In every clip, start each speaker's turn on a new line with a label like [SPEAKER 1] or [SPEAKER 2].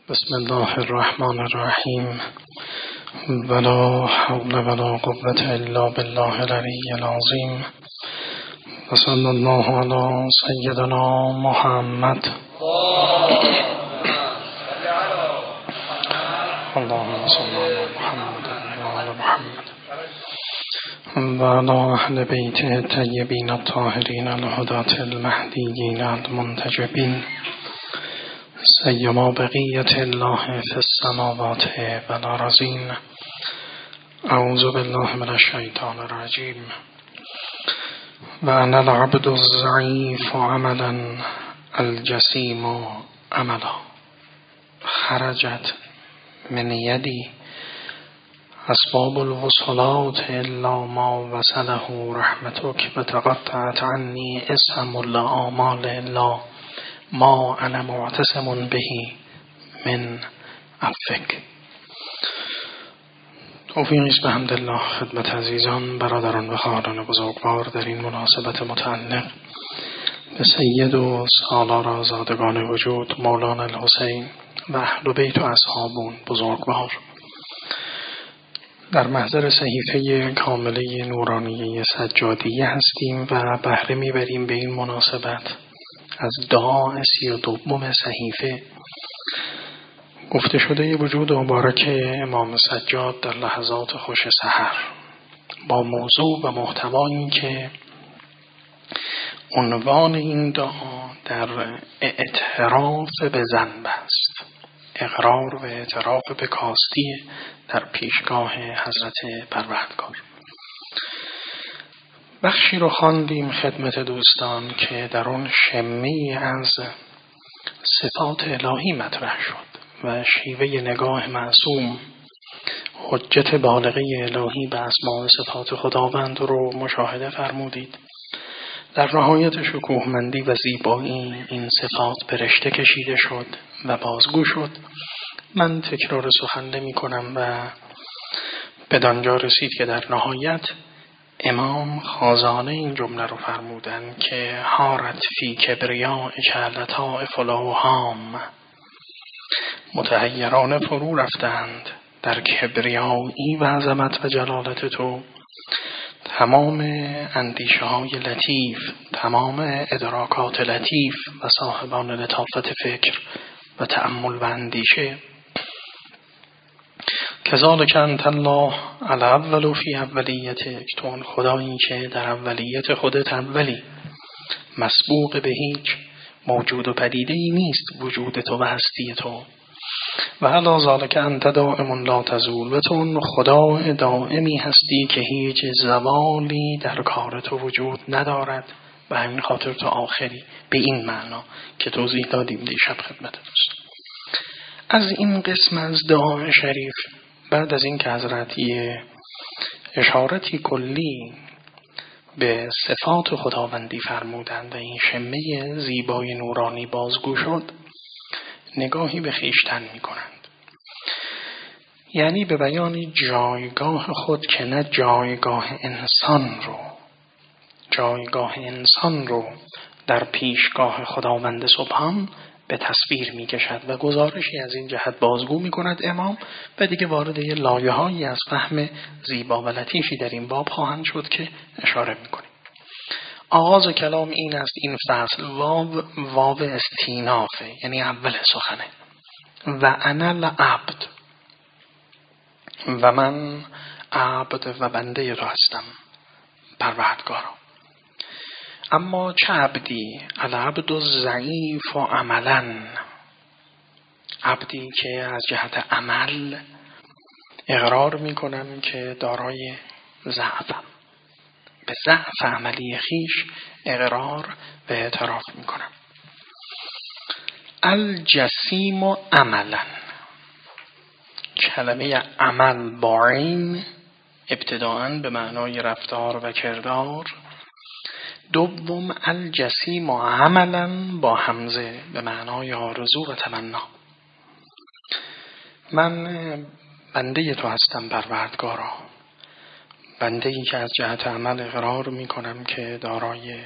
[SPEAKER 1] بسم الله الرحمن الرحیم ولا حول ولا قوة الا بالله العلی العظیم و صلی الله علی سیدنا محمد اللهم صل علی محمد و آل محمد و علی اهل بیته الطیبین الطاهرین الهداة المهدیین المنتجبین سیما بقیت الله فی السماوات والارضین. اعوذ بالله من الشیطان الرجیم. و انا العبد الضعیف عملا الجسیم عملا خرجت من یدی اسباب الوصلات الا ما وصله رحمتک و تقطعت عنی اسهم الاعمال الا ما انا معتصم به من عفوک. توفیقی است به حمدالله خدمت عزیزان، برادران و خواهران بزرگوار در این مناسبت متعلق به سید و سالار آزادگان وجود مولانا الحسین و اهل بیت و اصحابون بزرگوار در محضر صحیفه کامله نورانیه سجادیه هستیم و بهره میبریم به این مناسبت از دعا 32 صحیفه گفته شده وجود مبارک امام سجاد در لحظات خوش سحر با موضوع و محتوایی که عنوان این دعا در اعتراف به ذنب است، اقرار و اعتراف به کاستی در پیشگاه حضرت پروردگار. بخشی رو خواندیم خدمت دوستان که در اون شمی از صفات الهی مطرح شد و شیوه نگاه معصوم، حجت بالغه الهی به اسماء و صفات خداوند رو مشاهده فرمودید. در نهایت شکوهمندی و زیبایی این صفات به رشته کشیده شد و بازگو شد. من تکرار سخن نمی کنم و بدانجا رسید که در نهایت امام خازانه این جمله رو فرمودن که حارت فی کبریاء لطائف الاوهام، متحیرانه فرو رفتند در کبریایی و عظمت و جلالت تو تمام اندیشه های لطیف، تمام ادراکات لطیف و صاحبان لطافت فکر و تأمل و اندیشه. کذالک انت الله الاول فی اولیتک، تو خدایی که در اولیت خودت اولی، مسبوق به هیچ موجود و پدیده ای نیست وجود تو و هستی تو. و علی ذالک انت دائم لا تزول، و تو خدا دائمی هستی که هیچ زوالی در کار تو وجود ندارد و همین خاطر تو آخری. به این معنا که توضیح دادیم دیشب خدمت دوست. از این قسم از دعا شریف بعد از این که حضرت اشارتی کلی به صفات خداوندی فرمودند و این شمه زیبای نورانی بازگو شد، نگاهی به خویشتن می کنند، یعنی به بیان جایگاه خود که نه جایگاه انسان رو در پیشگاه خداوند سبحان به تصویر می کشد و گزارشی از این جهت بازگو می کند امام و دیگه وارد یه لایه‌هایی از فهم زیبا و لطیفی در این باب خواهند شد که اشاره می کنیم. آغاز کلام این است، این فصل واو استینافه، یعنی اول سخنه. و انا العبد، و من عبد و بنده تو هستم پروردگارا. اما چه عبدی؟ العبد الضعیف و عملا، عبدی که از جهت عمل اقرار میکنم که دارای ضعفم، به ضعف عملی خیش اقرار و اعتراف میکنم. الجسیم و عملا، کلمه عمل با عین ابتداءً به معنای رفتار و کردار، دوم الجسیم و عملا با همزه به معنای آرزو و تمنا. من بنده تو هستم پروردگارا، بنده ای که از جهت عمل اقرار می کنم که دارای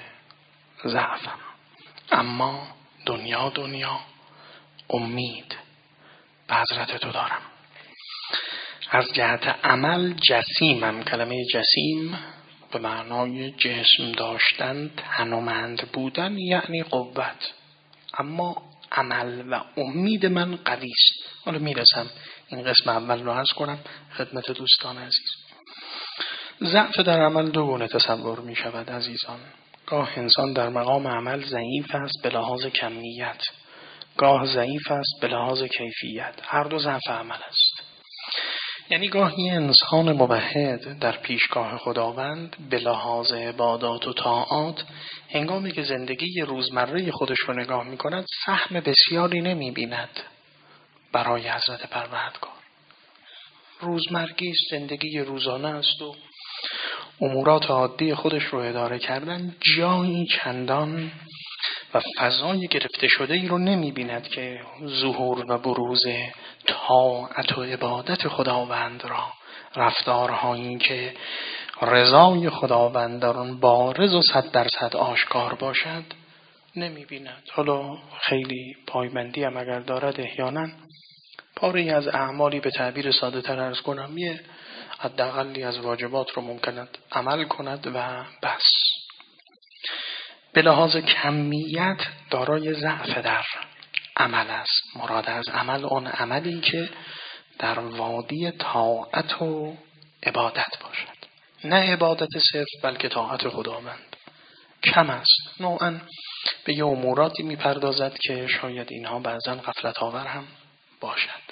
[SPEAKER 1] ضعفم، اما دنیا امید حضرت تو دارم. از جهت عمل جسیمم. کلمه جسیم به معنای جسم داشتن، تنومند بودن، یعنی قوت. اما عمل و امید من قوی است. حالا میرسم این قسم اول رو عرض کنم خدمت دوستان عزیز. ضعف در عمل دو گونه تصور می شود عزیزان. گاه انسان در مقام عمل ضعیف است به لحاظ کمیت، گاه ضعیف است به لحاظ کیفیت. هر دو ضعف عمل است. یعنی گاهی انسان موحد در پیشگاه خداوند به لحاظ عبادات و طاعات هنگامی که زندگی روزمره خودش رو نگاه می کند سهم بسیاری نمی بیند برای حضرت پروردگار. روزمرگی است، زندگی روزانه است و امورات عادی خودش رو اداره کردن جایی چندان و فضای گرفته شده ای رو نمی بیند که ظهور و بروز طاعت و عبادت خداوند را، رفتارهایی که رضای خداوند در آن بارز و 100% آشکار باشد نمی بیند. حالا خیلی پایبندی هم اگر دارد احیانا پاری از اعمالی به تعبیر ساده تر عرض کنم یه حداقلی از واجبات رو ممکند عمل کند و بس. به لحاظ کمیت دارای ضعف در عمل است. مراد از عمل اون عملی که در وادی طاعت و عبادت باشد، نه عبادت صرف بلکه طاعت خداوند. کم است، نوعا به یه اموراتی میپردازد که شاید اینها بعضا غفلت آور هم باشد.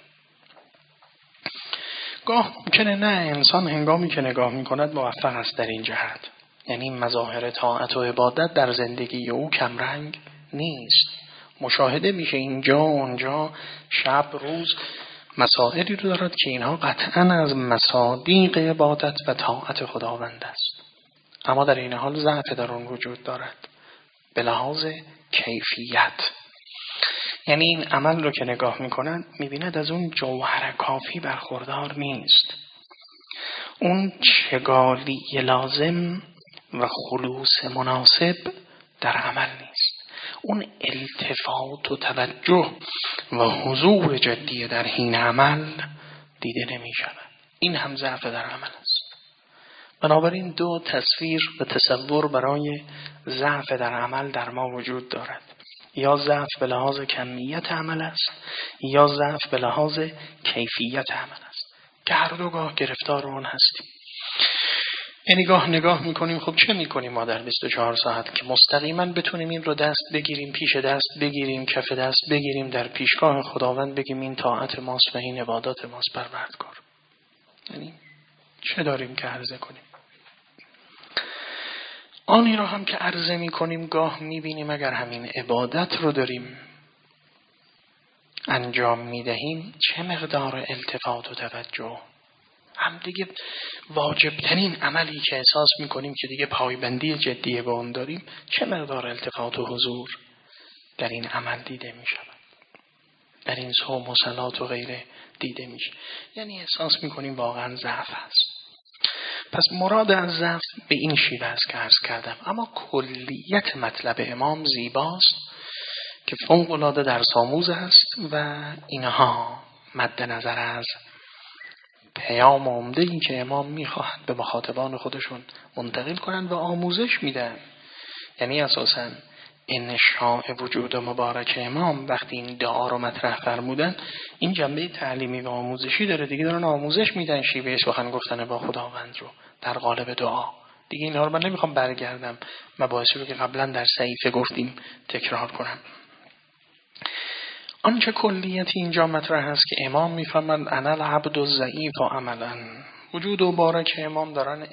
[SPEAKER 1] گاه ممکنه نه انسان هنگامی که نگاه میکند موفق است در این جهت، یعنی مظاهر طاعت و عبادت در زندگی او کمرنگ نیست. مشاهده میشه اینجا اونجا شب روز مسائلی رو دارد که اینها قطعا از مصادیق عبادت و طاعت خداوند است، اما در این حال ضعف در اون وجود دارد به لحاظ کیفیت. یعنی این عمل رو که نگاه میکنند میبیند از اون جوهر کافی برخوردار نیست، اون چگالی لازم و خلوص مناسب در عمل نیست، اون التفات و توجه و حضور جدی در حین عمل دیده نمی شود. این هم ضعف در عمل است. بنابراین دو تصویر و تصور برای ضعف در عمل در ما وجود دارد. یا ضعف به لحاظ کمیت عمل است یا ضعف به لحاظ کیفیت عمل است که هر دو گاه گرفتار اون هستیم. یعنی گاه نگاه میکنیم خب چه میکنیم ما در 24 ساعت که مستقیما بتونیم این رو دست بگیریم، پیش دست بگیریم، کف دست بگیریم، در پیشگاه خداوند بگیم این طاعت ماست و این عبادات ماست پروردگار. یعنی چه داریم که عرضه کنیم؟ آنی را هم که عرضه میکنیم گاه میبینیم اگر همین عبادت رو داریم انجام میدهیم چه مقدار التفات و توجه، هم دیگه واجب ترین عملی که احساس میکنیم که دیگه پایبندی جدی به اون داریم، چه مقدار التفات و حضور در این عمل دیده میشود، در این صوم و صلات و غیره دیده میشه. یعنی احساس میکنیم واقعا ضعف هست. پس مراد از ضعف به این شیوه است که عرض کردم. اما کلیت مطلب امام زیباست که فوق العاده درس آموز است و اینها مد نظر از پیام عمده‌ای که امام میخواهد به مخاطبان خودشون منتقل کنند و آموزش میدن. یعنی اساساً انشاء وجود مبارک امام وقتی این دعا رو مطرح فرمودن این جنبه تعلیمی و آموزشی داره دیگه، دارن آموزش میدن شیوه سخن گفتن با خداوند رو در قالب دعا. دیگه اینها رو من نمیخوام برگردم مباحثی رو که قبلا در صحیفه گفتیم تکرار کنم. آنچه کلیتی اینجا مطرح است که امام میفهمند انا العبد الضعیف و عملا. وجود مبارک امام دارن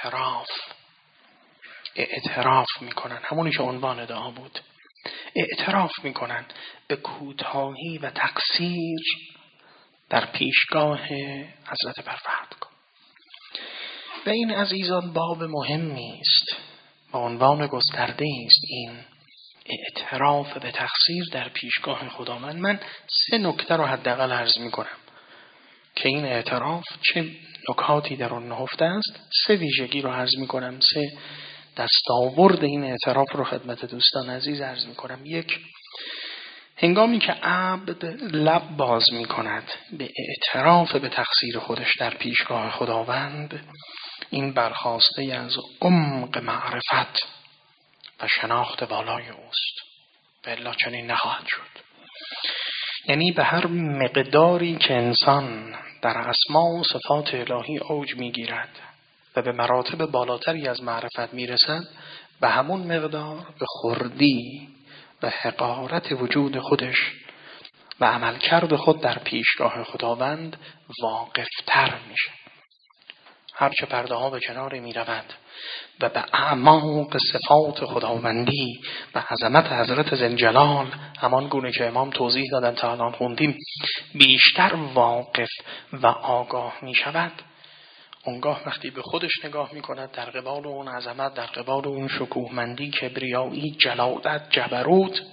[SPEAKER 1] اعتراف میکنن، همونی که عنوان دعا بود، اعتراف میکنن به کوتاهی و تقصیر در پیشگاه حضرت پروردگار. و این عزیزان باب مهمی است و عنوان گسترده است این اعتراف به تقصیر در پیشگاه خداوند. من 3 نکته رو حداقل عرض میکنم که این اعتراف چه نکاتی در اون نهفته است. 3 ویژگی رو عرض میکنم، 3 دستاورد این اعتراف رو خدمت دوستان عزیز عرض میکنم. 1، هنگامی که عبد لب باز می کند به اعتراف به تقصیر خودش در پیشگاه خداوند، این برخاسته از عمق معرفت و شناخت بالای اوست، و الا چنین نخواهد شد. یعنی به هر مقداری که انسان در اسما و صفات الهی اوج می گیرد و به مراتب بالاتری از معرفت می رسد، به همون مقدار به خردی و حقارت وجود خودش و عملکرد خود در پیشگاه خداوند واقفتر میشه. هرچه پرده ها به کنار می رود و به اعماق صفات خداوندی و عظمت حضرت ذوالجلال، همان گونه که امام توضیح دادن تا الان خوندیم، بیشتر واقف و آگاه می شود، اونگاه وقتی به خودش نگاه می کند در قبال اون عظمت، در قبال اون شکوهمندی، کبریایی، جلالت، جبروت،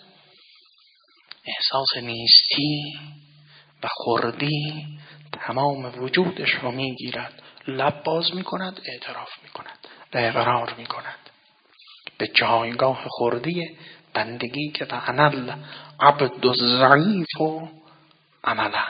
[SPEAKER 1] احساس نیستی و خردی تمام وجودش رو می گیرد، لب باز می کند، اعتراف می کند و اقرار می کند به جایگاه خردی بندگی که فعنل عبد الضعیف و عملا.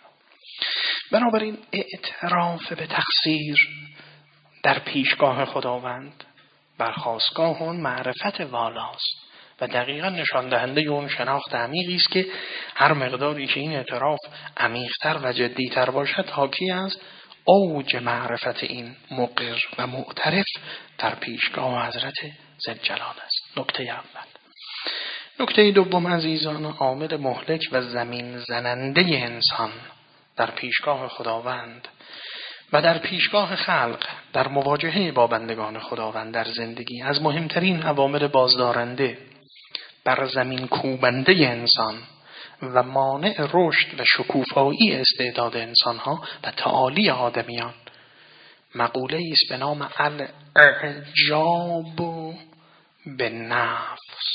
[SPEAKER 1] بنابراین اعتراف به تقصیر در پیشگاه خداوند برخاستگاه اون معرفت والاست و دقیقا نشان دهنده اون شناخت عمیقی است که هر مقداری که این اعتراف عمیق‌تر و جدی‌تر باشد، حاکی از اوج معرفت این مقر و معترف در پیشگاه حضرت ذوالجلال است. نکته اول. نکته دوم عزیزان، عامل مهلک و زمین زننده انسان در پیشگاه خداوند و در پیشگاه خلق در مواجهه با بندگان خداوند در زندگی، از مهمترین عوامل بازدارنده بر زمین کوبنده انسان و مانع رشد و شکوفایی استعداد انسانها و تعالی آدمیان، مقوله است به نام الاعجاب بالنفس،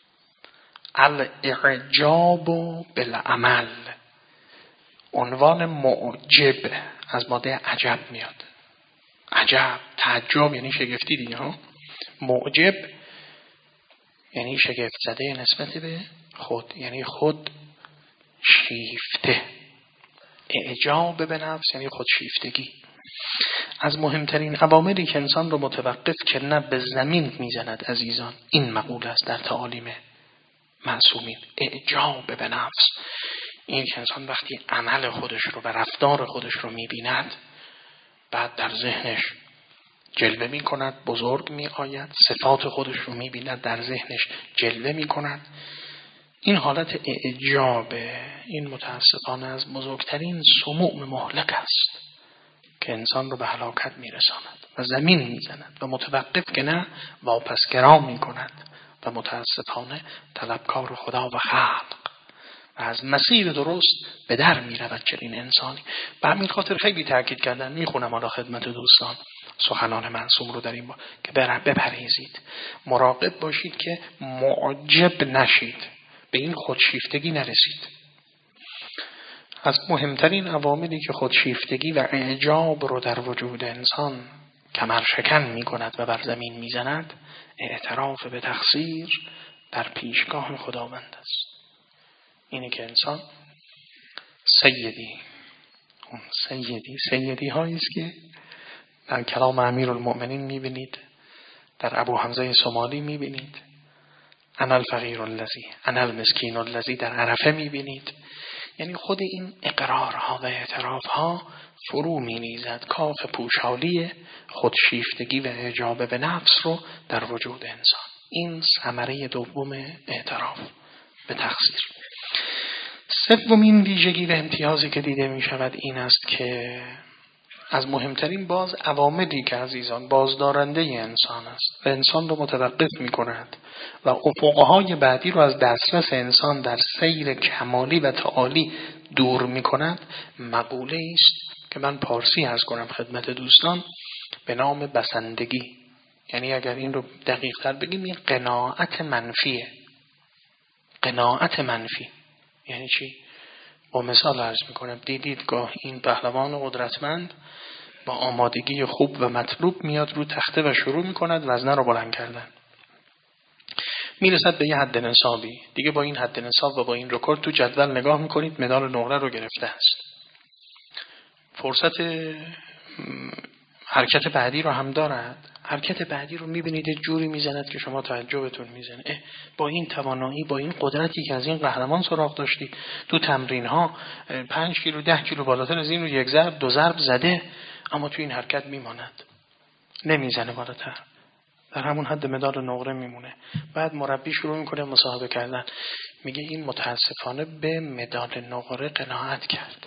[SPEAKER 1] الاعجاب بالعمل. عنوان معجب از ماده عجب میاد. عجب، تعجب یعنی شگفتی دیگه ها. معجب یعنی شگفت زده نسبت به خود، یعنی خود شیفته. اعجاب به نفس یعنی خود شیفتگی. از مهمترین عواملی که انسان رو متوقف که نه به زمین میزند عزیزان، این مقوله است در تعالیم معصومین. اعجاب به نفس، این که انسان وقتی عمل خودش رو و رفتار خودش رو میبیند، بعد در ذهنش جلوه میکند، بزرگ میآید، صفات خودش رو میبیند، در ذهنش جلوه میکند. این حالت اعجابه، این متاسفانه از بزرگترین سموم مهلک است که انسان رو به هلاکت میرساند و زمین میزند و متوقف که نه واپسگرا میکند و متاسفانه طلبکار خدا و خلق و از مسیر درست به در میرود چنین انسانی. به همین خاطر خیلی تاکید کردن، میخونم حالا خدمت دوستان سخنان معصوم رو در این که بپرهیزید، مراقب باشید که معجب نشید، به این خودشیفتگی نرسید. از مهمترین عواملی که خودشیفتگی و اعجاب رو در وجود انسان کمرشکن می کند و بر زمین می زند، اعتراف به تقصیر در پیشگاه خداوند است. اینه که انسان اون سیدی هایی است که در کلام امیرالمؤمنین می بینید، در ابو حمزه صومالی می بینید، انا الفقیر الذی انا المسکین الذی در عرفه می بینید. یعنی خود این اقرارها و اعترافها فرو می ریزد کاخ پوشالی خودشیفتگی و اعجاب به نفس رو در وجود انسان. این ثمره دوم اعتراف به تقصیر. سومین ویژگی و امتیازی که دیده می شود این است که از مهمترین عواملی که عزیزان بازدارنده انسان است و انسان رو متوقف می کند و افقهای بعدی رو از دسترس انسان در سیر کمالی و تعالی دور می کند، مقوله است که من پارسی عرض کنم خدمت دوستان به نام بسندگی. یعنی اگر این رو دقیق تر بگیم، این قناعت منفیه. قناعت منفی یعنی چی؟ با مثال عرض میکنم. دیدید گاه این پهلوان قدرتمند با آمادگی خوب و مطلوب میاد رو تخته و شروع میکند وزنه رو بلند کردن. میرسد به یه حد نصابی، دیگه با این حد نصاب و با این رکورد تو جدول نگاه میکنید مدال نقره رو گرفته است. فرصت حرکت بعدی رو هم دارد. حرکت بعدی رو میبینید جوری میزند که شما تعجبتون میزنه. با این توانایی، با این قدرتی که از این قهرمان سراغ داشتی، تو تمرین ها 5 کیلو 10 کیلو بالاتر از این رو 1 ضرب 2 ضرب زده، اما تو این حرکت میماند، نمیزنه بالاتر، در همون حد مدال نقره میمونه. بعد مربی شروع میکنه مصاحبه کردن، میگه این متاسفانه به مدال نقره قناعت کرد،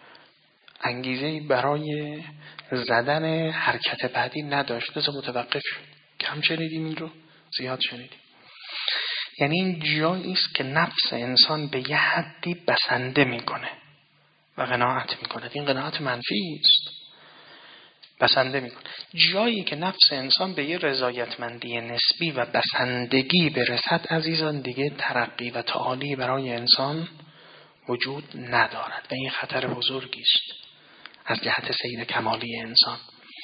[SPEAKER 1] انگیزه برای زدن حرکت بعدی نداشت، لذا متوقف شد. کم شنیدیم این رو؟ زیاد شنیدیم. یعنی این جایی است که نفس انسان به یه حدی بسنده میکنه و قناعت میکنه. این قناعت منفی است. بسنده میکنه. جایی که نفس انسان به یه رضایتمندی نسبی و بسندگی برسد عزیزان، دیگه ترقی و تعالی برای انسان وجود ندارد و این خطر بزرگی است از جهت سیر کمالی انسان.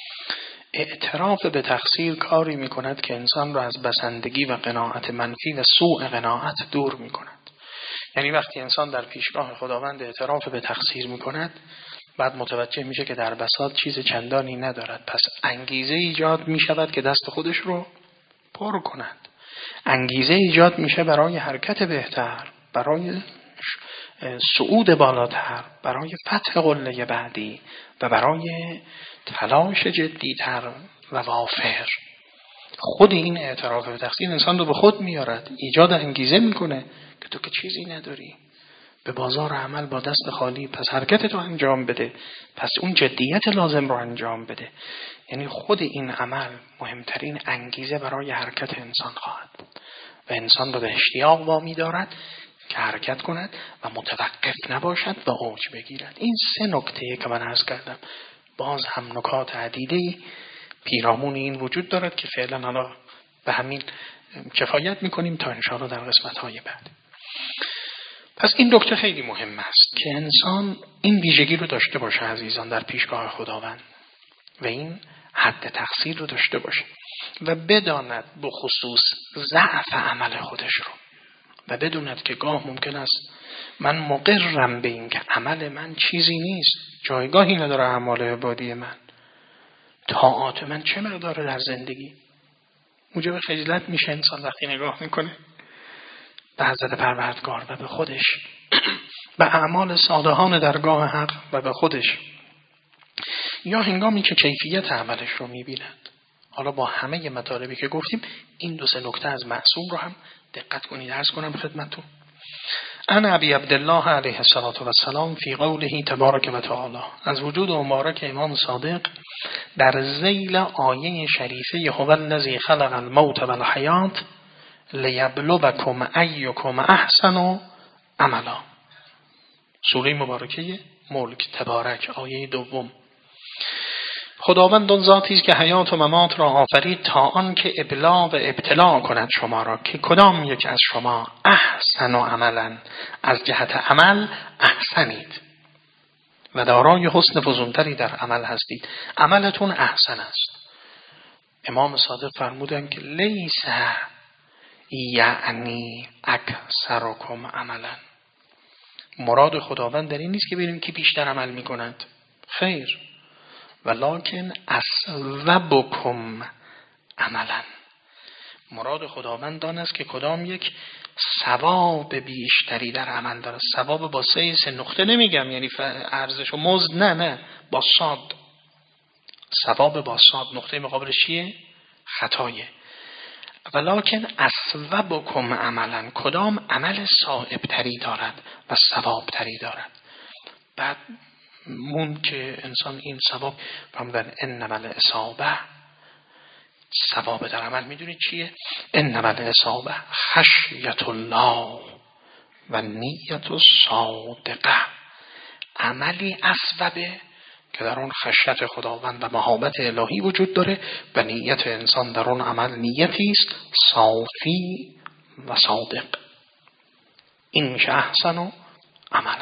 [SPEAKER 1] اعتراف به تقصیر کاری میکند که انسان را از بسندگی و قناعت منفی و سوء قناعت دور میکند. یعنی وقتی انسان در پیشگاه خداوند اعتراف به تقصیر میکند، بعد متوجه میشه که در بساط چیز چندانی ندارد، پس انگیزه ایجاد میشود که دست خودش رو پر کند. انگیزه ایجاد میشه برای حرکت بهتر، برای صعود بالاتر، برای فتح قله بعدی و برای تلاش جدیتر و وافر. خود این اعتراف به تقصیر انسان رو به خود میارد، ایجاد انگیزه میکنه که تو که چیزی نداری، به بازار عمل با دست خالی، پس حرکت رو انجام بده، پس اون جدیت لازم رو انجام بده. یعنی خود این عمل مهمترین انگیزه برای حرکت انسان خواهد و انسان رو به اشتیاق وامی دارد که حرکت کند و متوقف نباشد و اوج بگیرد. این 3 نکته که من عرض کردم، باز هم نکات عدیده‌ای پیرامون این وجود دارد که فعلا حالا به همین کفایت میکنیم تا انشاءالله در قسمت‌های بعد. پس این نکته خیلی مهم است که انسان این ویژگی رو داشته باشه عزیزان در پیشگاه خداوند و این حد تقصیر رو داشته باشه و بداند به خصوص ضعف عمل خودش رو و بدوند که گاه ممکن است من مقرم به این که عمل من چیزی نیست، جایگاهی نداره اعمال عبادی من، طاعات من چه مقداره در زندگی. موجب خجلت میشه انسان وقتی نگاه میکنه به حضرت پروردگار و به خودش، به اعمال صالحان درگاه حق و به خودش، یا هنگامی که کیفیت عملش رو میبیند. حالا با همه مطالبی که گفتیم این 2-3 نکته از معصوم رو هم دقت کنید. عرض کنم خدمتتون. عن ابی عبدالله علیه السلام فی قوله تبارک و تعالی، از وجود مبارک امام صادق در ذیل آیه شریفه هو الذی خلق الموت و الحیات لیبلوکم ایکم احسن عملا، سوره مبارکه ملک تبارک، آیه 2. خداوند آن ذاتی است که حیات و ممات را آفرید تا آن که ابلاغ و ابتلاع کند شما را که کدام یک از شما احسن و عملا، از جهت عمل احسنید و دارای حسن فزونتری در عمل هستید، عملتون احسن است. امام صادق فرمودند که لیس یعنی اکثرکم عملا، مراد خداوند در این نیست که ببینیم کی بیشتر عمل میکنند، خیر، ولکن اصوبکم عملا، مراد خداوند آن است که کدام یک ثواب بیشتری در عمل داره. ثواب با 3 نقطه نمیگم یعنی ارزش و مزد، نه با صاد، ثواب با صاد، نقطه مقابلش چیه؟ خطایه. ولکن اصوبکم عملا، کدام عمل صائب تری دارد و ثواب تری دارد. بعد مون که انسان این ثواب فرمودن انما الاصابه، ثواب در عمل میدونید چیه؟ انما الاصابه خشیت الله و نیت صادقه، عملی اصوبه که در اون خشیت خداوند و مهابت الهی وجود داره و نیت انسان در اون عمل نیتی است صافی و صادق. این میشه احسن و عملا.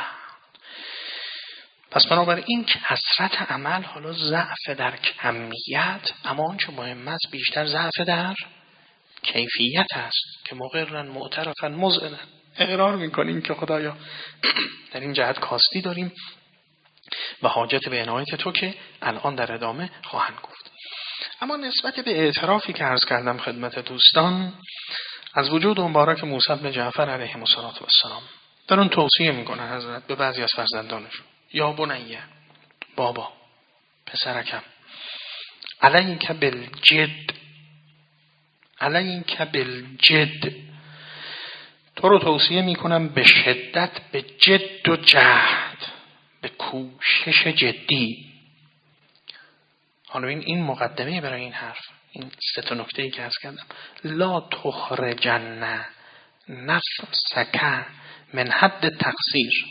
[SPEAKER 1] پس بنابراین که کثرت عمل حالا ضعف در کمیت، اما آنچه مهم است بیشتر ضعف در کیفیت است که مقرن معترفن مذعنن، اقرار میکنیم که خدایا در این جهت کاستی داریم و حاجت به عنایت تو که الان در ادامه خواهند گفت. اما نسبت به اعترافی که عرض کردم خدمت دوستان از وجود مبارک موسی بن جعفر علیه السلام در اون توصیه میکنه حضرت به بعضی از فرزندانشون: یا بنیه، بابا، پسرکم، علیک بالجد، تو رو توصیه میکنم به شدت، به جد و جهد، به کوشش جدی. حالا این مقدمه برای این حرف، این سه تا نکته‌ای که عرض کردم. لا تخرجن نفسک من حد تقصیر،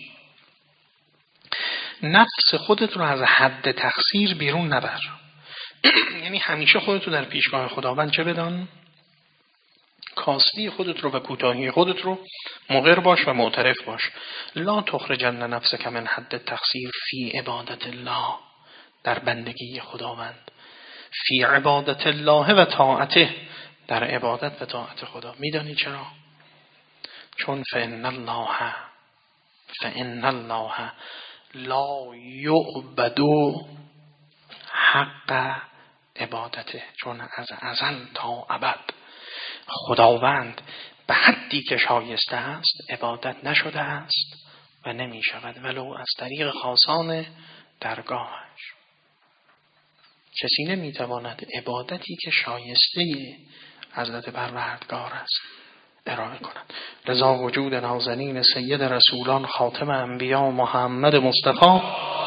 [SPEAKER 1] نفس خودت رو از حد تقصیر بیرون نبر. یعنی همیشه خودت رو در پیشگاه خداوند چه بدان؟ کاستی خودت رو و کوتاهی خودت رو مقر باش و معترف باش. لا تخرجن نفسک من حد تقصیر فی عبادت الله، در بندگی خداوند، فی عبادت الله و طاعته، در عبادت و طاعت خدا. میدانی چرا؟ چون فإن الله لا یعبد حق عبادته، چون از ازل تا ابد خداوند به حدی که شایسته است عبادت نشده است و نمی شود ولو از طریق خاصان درگاهش. کسی نمی تواند عبادتی که شایسته حضرت پروردگار است ارائه کند. لذا وجود نازنین سید رسولان خاتم انبیا محمد مصطفی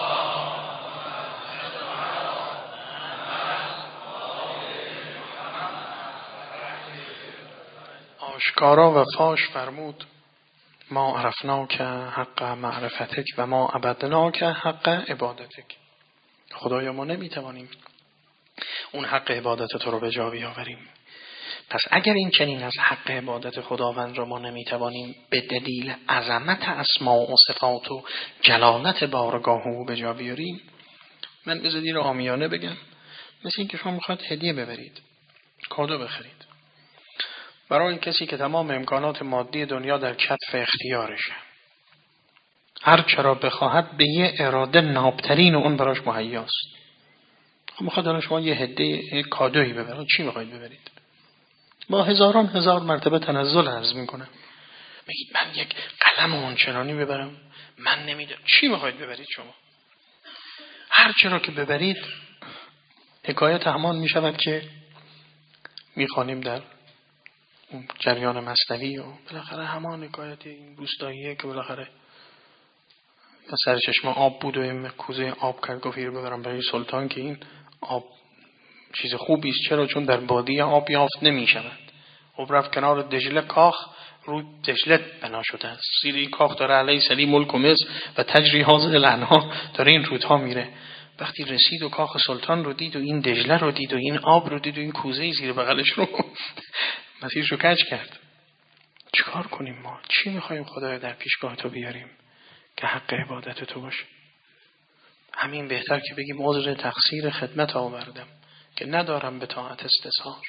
[SPEAKER 1] آشکارا و فاش فرمود: ما عرفناک حق معرفتک و ما عبدناک حق عبادتک. خدایا ما نمیتوانیم اون حق عبادت تو رو به جا بیاوریم. پس اگر این چنین از حق عبادت خداوند را ما نمیتوانیم به دلیل عظمت اسماء و صفات و جلالت بارگاه او به جا بیاریم، من بذارید رو عامیانه بگم، مثل این که شما میخواد هدیه ببرید، کادو بخرید برای کسی که تمام امکانات مادی دنیا در کتف اختیارشه، هر چرا بخواهد به یه اراده نابترین و اون براش مهیاست. خب میخواد الان شما یه هدیه کادویی ببرید، چی میخواید ببرید؟ با هزار مرتبه تنزل عرض میکنم، بگید من یک قلم اونچنانی ببرم، من نمیدونم. چی میخواید ببرید شما؟ هر چرا که ببرید حکایت همان میشود که میخوانیم در جریان مثنوی و بالاخره همان حکایت این روستاییه که بالاخره سر چشم آب بود و این کوزه آب کرد، گفت رو ببرم برای سلطان که این آب چیز خوبی است. چرا؟ چون در بادیه آب یافت نمی شود. خب رفت کنار دجله، کاخ رو دجله بنا شده است، زیر این کاخ داره علی سلی ملک و مصر و تجری هذه الانهار، داره این رودها میره. وقتی رسید و کاخ سلطان رو دید و این دجله رو دید و این آب رو دید و این کوزه زیر بغلش رو مسیرش رو کج کرد. چیکار کنیم ما؟ چی میخوایم خدایا در پیشگاه تو بیاریم که حق عبادت تو باشه؟ همین بهتر که بگیم عذر تقصیر خدمت آوردم که ندارم به طاعت استظهار.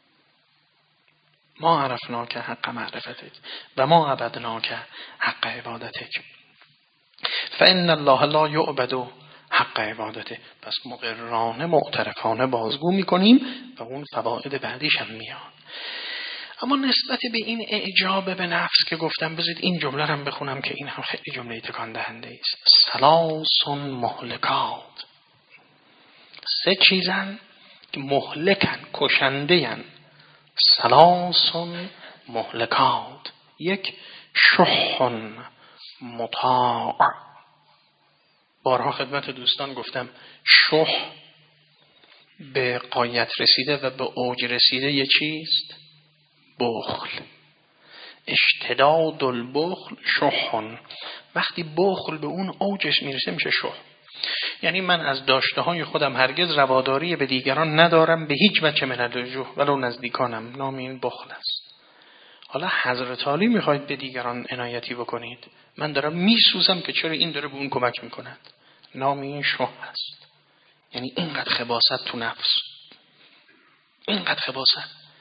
[SPEAKER 1] ما عرفناک حق معرفتک و ما عبدناک حق عبادتک فإن الله لا یعبد حق عبادته. پس مقررانه معترفانه بازگو میکنیم و اون فواید بعدیش هم میاد. اما نسبت به این اعجاب به نفس که گفتم، بذارید این جمله رو بخونم که این هم خیلی جمله تکان دهنده است. ثلاث مهلکات، سه چیزن که مهلکن، کشنده‌اند. ثلاث مهلکات، یک شح مطاع. بارها خدمت دوستان گفتم شح به غایت رسیده و به اوج رسیده یه چیست؟ بخل. اشتداد البخل شح. وقتی بخل به اون اوجش میرسه میشه شح. یعنی من از داشته های خودم هرگز رواداری به دیگران ندارم به هیچ وجه من الوجوه ولو نزدیکانم. نام این بخل است. حالا حضرت علی میخواید به دیگران عنایتی بکنید، من دارم میسوزم که چرا این داره به اون کمک میکند. نام این شح است. یعنی اینقدر خباثت تو نفس، اینقدر خباثت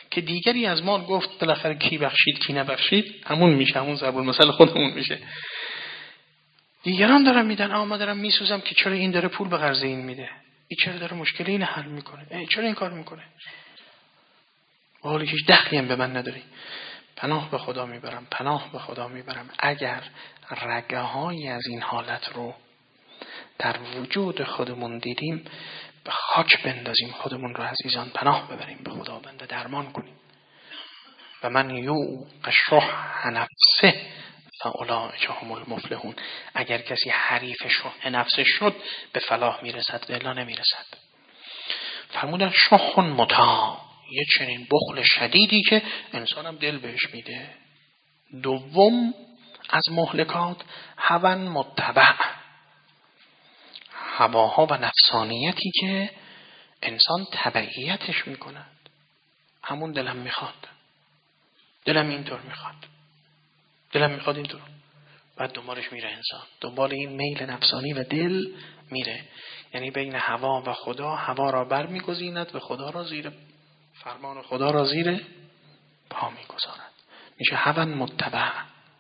[SPEAKER 1] که دیگری از ما گفت بالاخره کی بخشید کی نبخشید، همون میشه، همون ضرب المثل خودمون میشه. دیگران دارن میدن، ما دارم میسوزم که چرا این داره پول به قرض این میده، این چرا داره مشکل این حل میکنه، چرا این کار میکنه، حالی که هیچ دخلی هم به من نداری. پناه به خدا میبرم، پناه به خدا میبرم. اگر رگه های از این حالت رو در وجود خودمون دیدیم، به خاک بندازیم خودمون رو عزیزان، پناه ببریم به خدا، بنده درمان کنیم. و من یوق شح نفسه فاولئک هم المفلحون. اگر کسی حریف شح نفسه شد به فلاح میرسد، به الا نمیرسد. فرمودن شح مطاع، یه چنین بخل شدیدی که انسانم دل بهش میده. دوم از مهلکات هوى متبع، هواها و نفسانیتی که انسان تبعیتش میکند. همون دلم میخواد، دلم اینطور میخواد، دلم میخواد اینطور، بعد دنبالش میره انسان، دنبال این میل نفسانی و دل میره. یعنی بین هوا و خدا، هوا را بر میگزیند و خدا را زیر فرمان خدا را زیر پا میگذارد، میشه هوى متبع.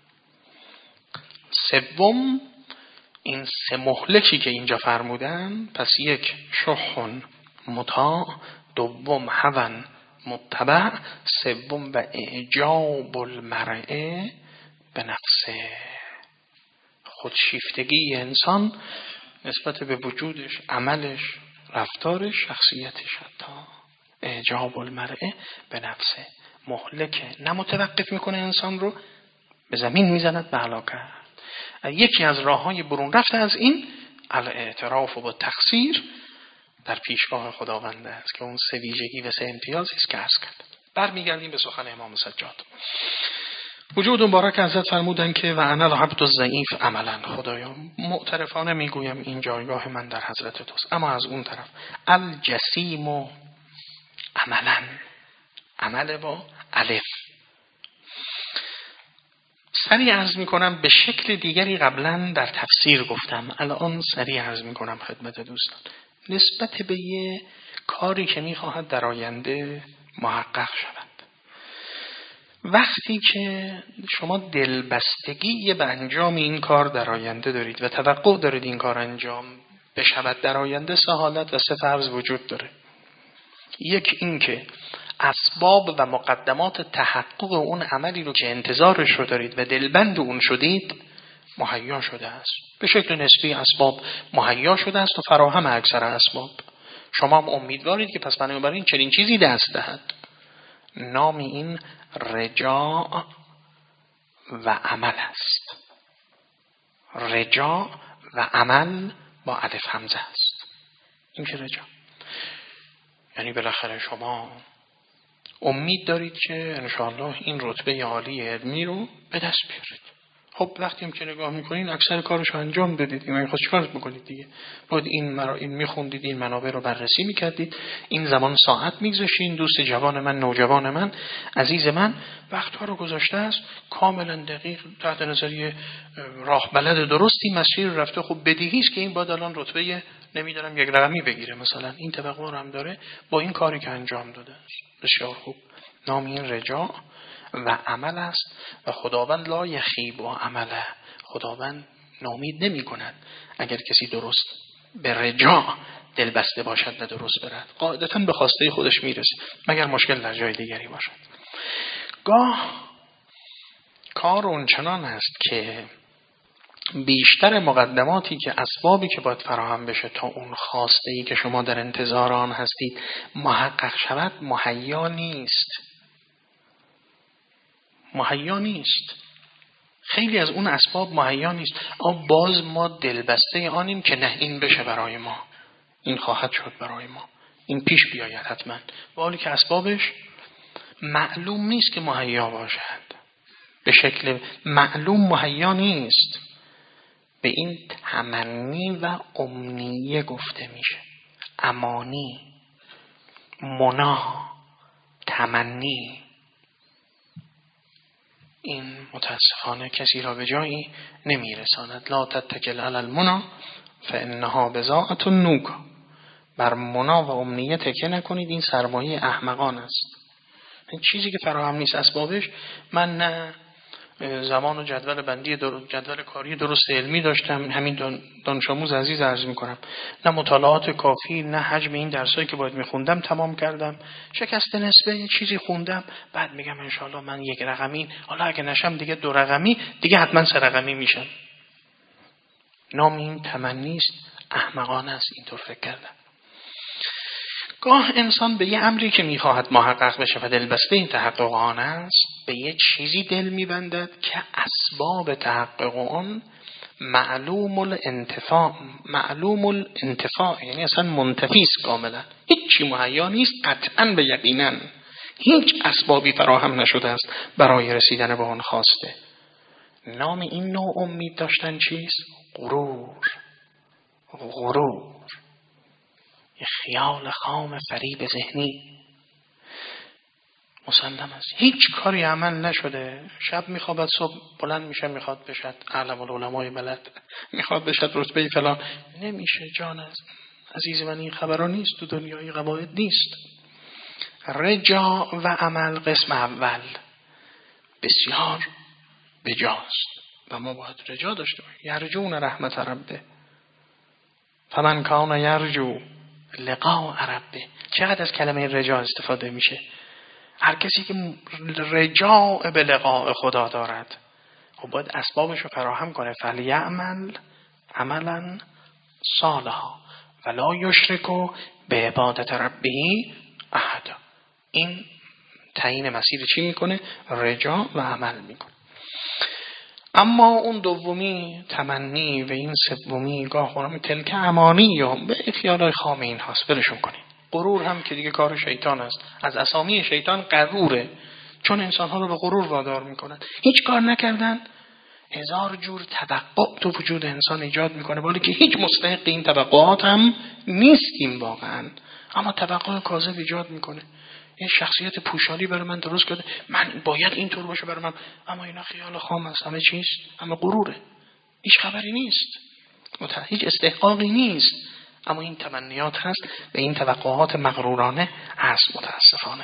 [SPEAKER 1] سوم این سه مهلکی که اینجا فرمودن، پس یک شح مطاع، دوم هوى متبع، سوم و اعجاب المرء به نفسه، خودشیفتگی انسان نسبت به وجودش، عملش، رفتارش، شخصیتش. حتی اعجاب المرء به نفسه، مهلکه، نه متوقف میکنه انسان رو، به زمین میزند به هلاکت. یکی از راههای برون رفت از این الاعتراف و با تقصیر در پیشگاه خداوند است که اون سه ویژگی و سه امتیازی است که عرض کرد. برمیگردیم به سخن امام سجاد. وجود مبارک حضرت فرمودن که و انا العبد الضعیف عملا، خدایا معترفانه میگویم این جایگاه من در حضرت توست، اما از اون طرف الجسیم و عملا، عمل با الف. سریع عرض میکنم، به شکل دیگری قبلا در تفسیر گفتم، الان سریع عرض میکنم خدمت دوستان. نسبت به یه کاری که میخواهد در آینده محقق شود، وقتی که شما دلبستگی به انجام این کار در آینده دارید و توقع دارید این کار انجام بشود در آینده، سه حالت و سه فرض وجود داره. یک این که اسباب و مقدمات تحقق اون عملی رو که انتظارش رو دارید و دلبند اون شدید مهیا شده است. به شکل نسبی اسباب مهیا شده است و فراهم اکثر اسباب. شما هم امیدوارید که پس بنابراین چنین چیزی دست دهد. نام این رجاء و عمل است. رجاء و عمل با الف همزه است. این که رجاء یعنی بالاخره شما امید دارید که انشاءالله این رتبه عالی علمی رو به دست بیارید. خب وقتی هم که نگاه میکنین اکثر کارشو انجام دادید، این خواست چیکار بکنید دیگه؟ باید این میخوندید، این منابع رو بررسی میکردید، این زمان ساعت میگذاشتین. دوست جوان من، نوجوان من، عزیز من وقتها رو گذاشته است، کاملا دقیق تحت نظر راه بلد درستی مسیر رفته. خب بدیهی است که این باید الان رتبه نمیدونم یک رقمی بگیره، مثلا این توقع رو هم داره با این کاری که انجام داده است. بسیار خوب. نام این رجاء و عمل است و خداوند لا یخیب و عمله، خداوند ناامید نمی کند اگر کسی درست به رجاء دل بسته باشد و درست برد. قاعدتا به خواسته خودش میرسه مگر مشکل در جای دیگری باشد. گاه کار اونچنان است که بیشتر مقدماتی که اسبابی که باید فراهم بشه تا اون خواسته ای که شما در انتظار آن هستید محقق شود مهیا نیست. مهیا نیست. خیلی از اون اسباب مهیا نیست، اما باز ما دلبسته آنیم که نه این بشه برای ما، این خواهد شد برای ما، این پیش بیاید حتما، با حالی که اسبابش معلوم نیست که مهیا باشد. به شکل معلوم مهیا نیست. به این تمنی و امنیه گفته میشه. امانی، منا، تمنی. این متاسفانه کسی را به جایی نمیرساند. لا تتکل علی المنا فانها بضاعة نوکا. بر منا و امنیه تکیه نکنید، این سرمایه احمقان است. این چیزی که فراهم نیست اسبابش، من نه زمان و جدول کاری درست علمی داشتم، همین دانش آموز عزیز عرض میکنم، نه مطالعات کافی، نه حجم این درسایی که باید میخوندم تمام کردم، شکست نسبه یه چیزی خوندم، بعد میگم انشالله من 1 رقمی، حالا اگه نشم دیگه 2 رقمی، دیگه حتما 3 رقمی میشم. نام این تمنی است، احمقانه است اینطور فکر کردن. گاه انسان به یه امری که میخواهد محقق بشه و دلبسته این تحقق آن است، به یه چیزی دل میبندد که اسباب تحقق آن معلوم الانتفاع، یعنی اصلا منتفی است کاملا، هیچی مهیا نیست، قطعا به یقینا هیچ اسبابی فراهم نشده است برای رسیدن به آن خواسته. نام این نوع امید داشتن چیست؟ غرور. یه خیال خام فریب ذهنی. مسلم است هیچ کاری عمل نشده، شب میخوابد صبح بلند میشه میخواد بشد اعلم العلمای بلد، میخواد بشد رتبه فلان، نمیشه. جان عزیز من این خبرها نیست، تو دنیای قواعد نیست. رجا و عمل قسم اول بسیار بجاست و ما باید رجا داشته باشیم. یرجون رحمت ربه فمن کان یرجو لقاء ربه. چقدر از کلمه رجا استفاده میشه؟ هر کسی که رجاء به لقاء خدا دارد خب باید اسبابش رو فراهم کنه. فلیعمل عملا صالحا ولا یشرک به عبادت ربه احدا. این تعیین مسیر چی میکنه؟ رجا و عمل میکنه. اما اون دومی تمنی و این سومی گاه خونم تلک امانی هم به خیالای خام این هاست، برشون کنید. غرور هم که دیگه کار شیطان است، از اسامی شیطان غروره، چون انسانها رو به غرور وادار میکنن. هیچ کار نکردن 1000 جور توقع تو وجود انسان ایجاد میکنه، ولی که هیچ مستحق این توقعات هم نیستیم واقعا، اما توقع کاذب ایجاد میکنه. این شخصیت پوشالی برای من درست کرده، من باید اینطور باشه برای من، اما اینا خیال خام است، همه چیز همه غروره، هیچ خبری نیست، هیچ استحقاقی نیست، اما این تمنیات هست و این توقعات مغرورانه هست. متاسفانه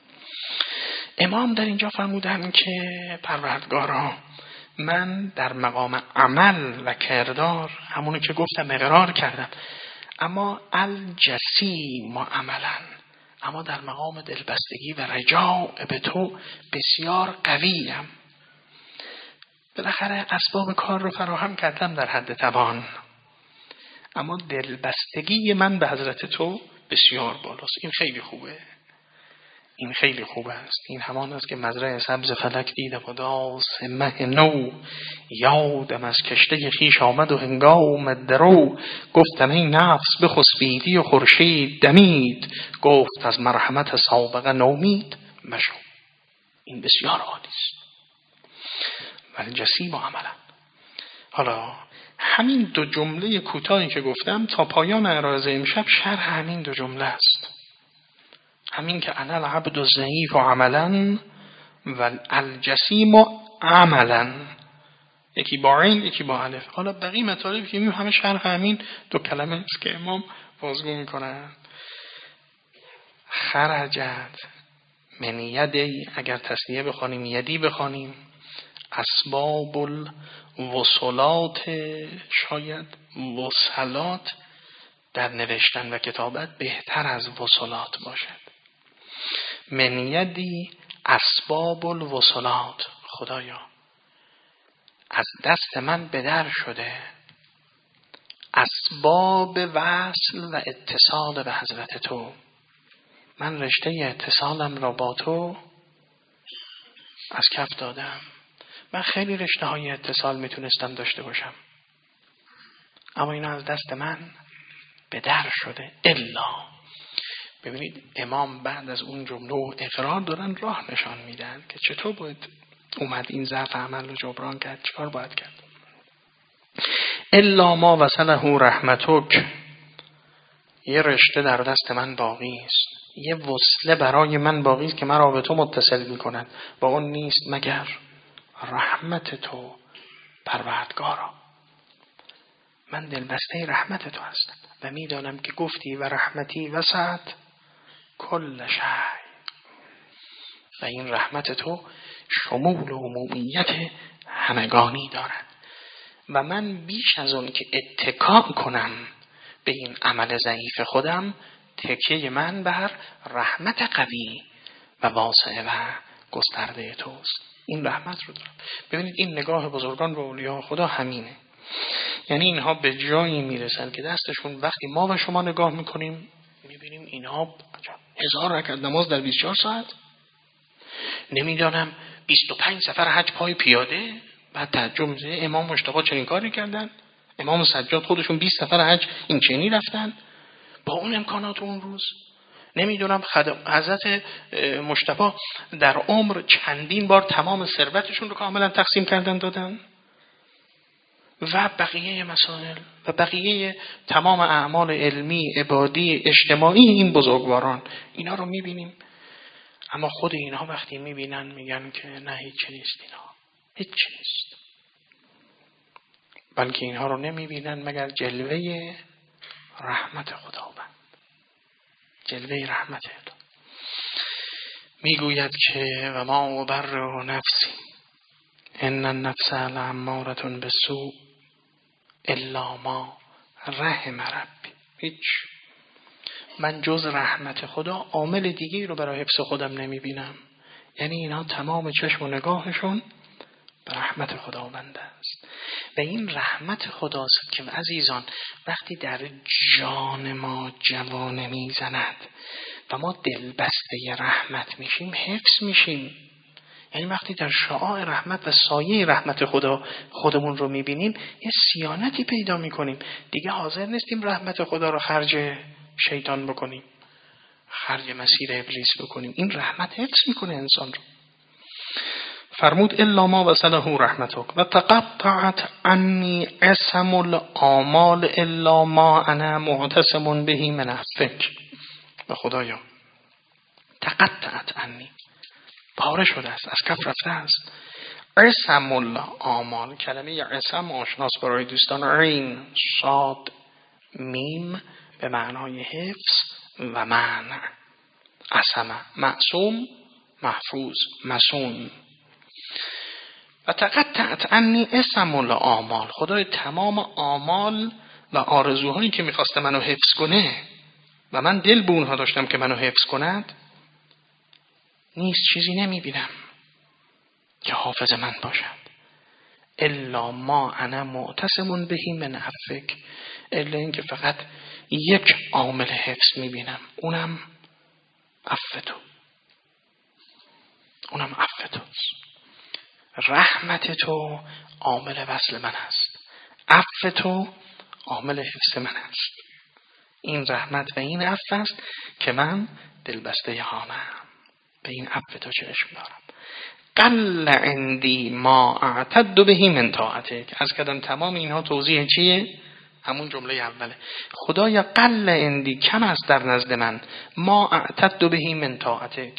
[SPEAKER 1] امام در اینجا فرمودن که پروردگارا من در مقام عمل و کردار همونی که گفتم اقرار کردم، اما الجسیم عملا، اما در مقام دلبستگی و رجاء به تو بسیار قویم. بالاخره اسباب کار رو فراهم کردم در حد توان، اما دلبستگی من به حضرت تو بسیار بالاست. این خیلی خوبه، این خیلی خوب است. این همان است که مزرعه سبز فلک دیدم و داس مه نو، یادم از کشته خیش آمد و هنگام درو، گفتم ای نفس بخسبیدی و خورشید دمید، گفت از مرحمت سابقه نومید مشو. این بسیار عالی است. ولی جسیم و عملا. حالا همین 2 جمله کوتاهی که گفتم تا پایان عرایض امشب شرح همین 2 جمله است. همین که انا العبد الضعیف عملا و الجسیم عملا، یکی با عین یکی با الف. حالا بقیه مطالبی که همه شرح همین 2 کلمه است که امام بازگو میکنن. خرجت من یدی، اگر تسنیه بخوانیم یدی بخوانیم، اسباب الوصلات، شاید وصلات در نوشتن و کتابت بهتر از وصلات باشد. من یدی اسباب الوصلات، خدایا از دست من به در شده اسباب وصل و اتصال به حضرت تو. من رشته اتصالم را با تو از کف دادم. من خیلی رشته های اتصال میتونستم داشته باشم، اما اینا از دست من به در شده. الا ببینید امام بعد از اون جمله و اقرار دارن راه نشان میدن که چطور باید اومد این ضعف عمل رو جبران کرد، چیکار باید کرد. الا ما وصله رحمتک، یه رشته در دست من باقی است، یه وصله برای من باقی است که مرا به تو متصل میکند، با اون نیست مگر رحمت تو پروردگارا. من دلبسته رحمت تو هستم و میدانم که گفتی و رحمتی وسعت کل شیء. و این رحمت تو شمول و عمومیت همگانی دارد و من بیش از اون که اتکا کنم به این عمل ضعیف خودم، تکیه من بر رحمت قوی و واسع و گسترده توست. این رحمت رو دارم. ببینید این نگاه بزرگان و اولیاء خدا همینه. یعنی اینها به جایی میرسن که دستشون وقتی ما و شما نگاه میکنیم میبینیم اینها 1000 رکعت نماز در 24 ساعت، نمیدانم 25 سفر حج پای پیاده. بعد تعجب میشه امام مجتبی چنین کاری کردن، امام سجاد خودشون 20 سفر حج این چنین رفتن با اون امکانات اون روز. نمیدونم حضرت مجتبی در عمر چندین بار تمام ثروتشون رو کاملا تقسیم کردن دادن و بقیه مسائل و بقیه تمام اعمال علمی، عبادی، اجتماعی این بزرگواران، اینا رو میبینیم. اما خود اینها وقتی میبینن میگن که نه هیچ نیست، اینها هیچ نیست، بلکه اینها رو نمیبینن مگر جلوه رحمت خداوند، جلوه رحمت خدا. میگوید که و ما ابرئ نفسی ان النفس لاماره بالسوء الا ما رحم ربی. هیچ، من جز رحمت خدا عامل دیگه رو برای حفظ خودم نمیبینم. یعنی اینا تمام چشم و نگاهشون به رحمت خداوند است و این رحمت خداست که عزیزان وقتی در جان ما جوانه میزند و ما دلبسته رحمت میشیم، حفظ میشیم. یعنی وقتی در شعاع رحمت و سایه رحمت خدا خودمون رو میبینیم یه صیانتی پیدا میکنیم، دیگه حاضر نیستیم رحمت خدا رو خرج شیطان بکنیم، خرج مسیر ابلیس بکنیم. این رحمت حفظ میکنه انسان رو. فرمود الا ما وصله رحمتک و تقطعت عنی عصم الاعمال الا ما انا معتصم به من عفوک. و خدایا تقطعت عنی، پاره شده است، از کف رفته است. عصم الاعمال، کلمه عصم آشناس برای دوستان، عین صاد میم به معنای حفظ و منع. عصمه معصوم، محفوظ، مصون. و تقطعت عنی عصم الاعمال، خدای تمام اعمال و آرزوهایی که میخواسته منو حفظ کنه و من دل به اونها داشتم که منو حفظ کند نیست، چیزی نمیبینم که حافظ من باشد. الا ما انا معتصم به من عفوک، الا این که فقط یک عامل حفظ میبینم، اونم عفو تو، اونم عفو توست. رحمت تو عامل وصل من است، عفو تو عامل حفظ من است. این رحمت و این عفو است که من دلبسته آنم، به این عفو تو چشم دارم. قل عندی ما اعتد به من طاعتک. از کدام تمام اینها توضیح چیه؟ همون جمله اوله. خدایا قل عندی، کم است در نزد من، ما اعتد به من طاعتک،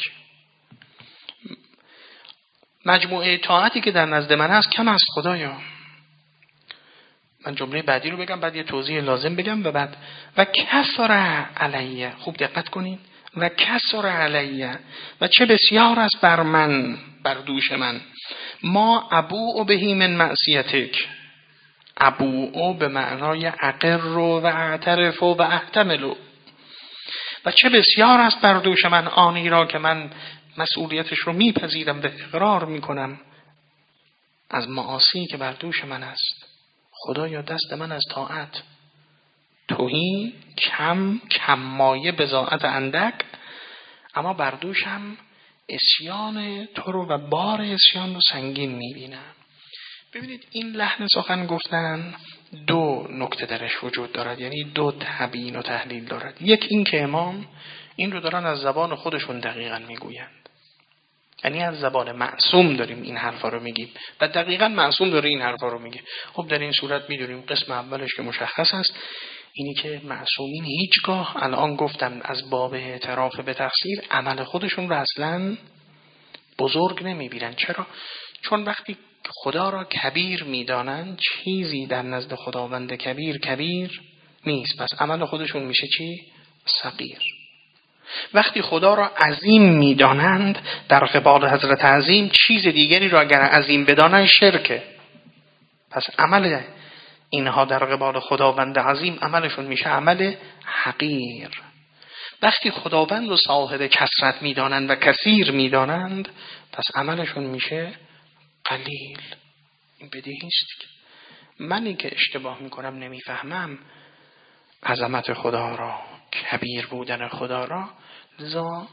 [SPEAKER 1] مجموعه طاعتی که در نزد من هست کم است خدایا. من جمله بعدی رو بگم بعد یه توضیح لازم بگم و بعد و کثر علیه. خوب دقت کنین. و کثر علیه، و چه بسیار است بر من، بر دوش من، ما ابوء به من معصیتک. ابوء به معنای اقر و اعترف و احتمل. و چه بسیار است بر دوش من آنی را که من مسئولیتش رو میپذیرم و اقرار میکنم از معاصی که بر دوش من است. خدایا دست من از طاعت توهی، کم مایه، بضاعت اندک، اما بر دوشم عصیان تو رو و بار عصیان رو سنگین میبینم. ببینید این لحن سخن گفتن دو نکته درش وجود دارد، یعنی دو تبیین و تحلیل دارد. یک این که امام این رو دارن از زبان خودشون دقیقاً میگویند، یعنی از زبان معصوم داریم این حرفا رو میگیم و دقیقاً معصوم داره این حرفا رو میگه. خب در این صورت میدونیم قسم اولش که مشخص است اینی که معصومین هیچگاه، الان گفتم از باب اعتراف به تقصیر، عمل خودشون رو اصلاً بزرگ نمیبینن. چرا؟ چون وقتی خدا را کبیر میدانن، چیزی در نزد خداوند کبیر نیست، پس عمل خودشون میشه چی؟ صغیر. وقتی خدا را عظیم میدانند در قبال حضرت عظیم، چیز دیگری را اگر عظیم بدانند شرکه. پس عمل اینها در قبال خداوند عظیم عملشون میشه عمل حقیر. وقتی خداوند رو صاحب کثرت میدانند و کثیر میدانند، پس عملشون میشه قلیل. این بدیهی است. منی که اشتباه میکنم، نمیفهمم عظمت خدا را، کبیر بودن خدا را، لذا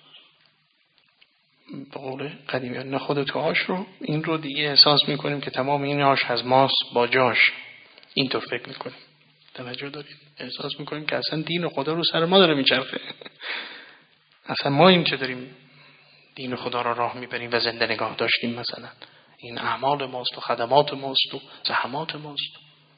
[SPEAKER 1] به قول قدیمیان نه خود تو آش رو، این رو دیگه احساس میکنیم که تمام این آش از ماست با جاش. اینطور فکر میکنیم. توجه دارید؟ احساس میکنیم که اصلا دین خدا رو سر ما داره میچرخه. اصلا ما این که داریم دین خدا را راه میبریم و زنده نگاه داشتیم، مثلا این اعمال ماست و خدمات ماست و زحمات ماست.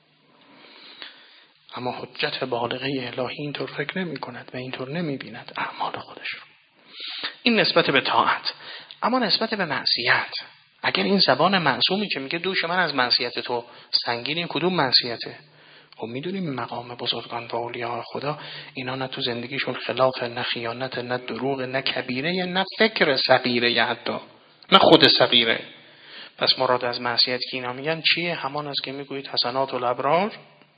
[SPEAKER 1] اما حجت بالغه الهی اینطور فکر نمی کند و اینطور نمی بیند اعمال خودش رو. این نسبت به طاعت. اما نسبت به معصیت، اگر این زبان معصومی که میگه دوش من از معصیت تو سنگین، کدوم معصیته؟ خب میدونیم مقام بزرگان و اولیاء خدا اینا نه تو زندگیشون خلاف، نه خیانت، نه دروغ، نه کبیره، نه فکر صغیره، حتی نه خود صغیره. پس مراد از معصیت که اینا میگن چیه؟ همان است که میگویید حسنات الابرار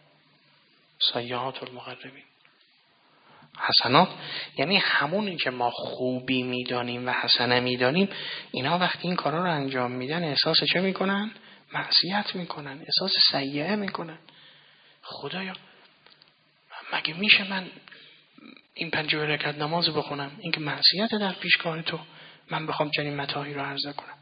[SPEAKER 1] سیئات المقربین. حسنات یعنی همونی که ما خوبی میدانیم و حسنه میدانیم، اینا وقتی این کارا رو انجام میدن احساس چه میکنن؟ معصیت میکنن، احساس سیئه میکنن. خدایا مگه میشه من این 5 رکعت نماز بخونم؟ این که معصیت در پیشگاه تو، من بخوام چنین متاعی رو عرضه کنم؟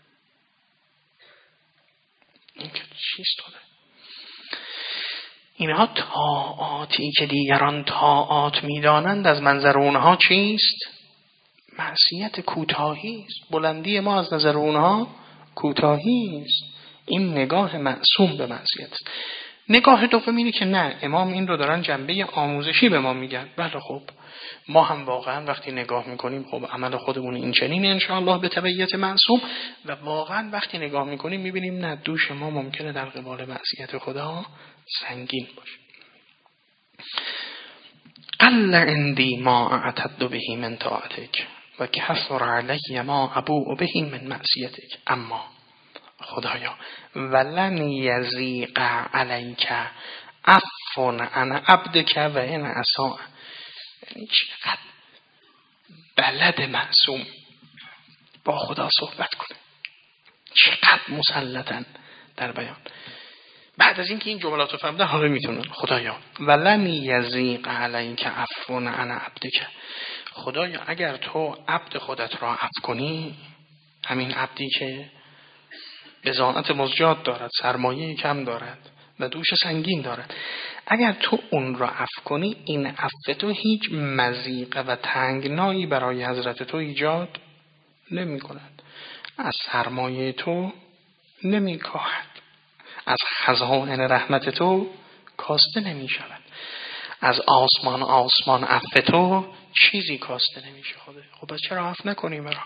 [SPEAKER 1] این که چیست خدا؟ اینها طاعاتی که دیگران طاعات میدانند از منظر اونها چیست؟ معصیت کوتاهی است. بلندی ما از نظر اونها کوتاهی است. این نگاه معصوم به معصیت است. نگاه دوم اینه که نه، امام این رو دارن جنبه آموزشی به ما میگن. بله خب ما هم واقعا وقتی نگاه میکنیم خب عمل خودمون این چنینه انشاءالله به تبعیت معصوم، و واقعا وقتی نگاه میکنیم میبینیم نه، دوش ما ممکنه در قبال معصیت خدا سنگین باشه. قل عندي ما اعتد به من طاعتك و کثر علی ما ابوء به من معصیتک. اما خدایا ولن یزیق علیک عفو عن عبدک و ان عصا. یعنی چقدر بلد معصوم با خدا صحبت کنه، چقدر مسلطن در بیان. بعد از اینکه این جملات رو فهمیدن حالا میتونن خدایا ولن یزیق علیک عفو عن عبدک. خدایا اگر تو عبد خودت را عفو کنی، همین عبدی که بضاعت مزجات دارد، سرمایه کم دارد و دوش سنگین دارد، اگر تو اون را عفو کنی، این عفو تو هیچ مضیقه و تنگنایی برای حضرت تو ایجاد نمی کند، از سرمایه تو نمی کاهد، از خزائن رحمت تو کاسته نمی شود، از آسمان عفو تو چیزی کاسته نمیشه. خب پس چرا عفو نکنیم برا؟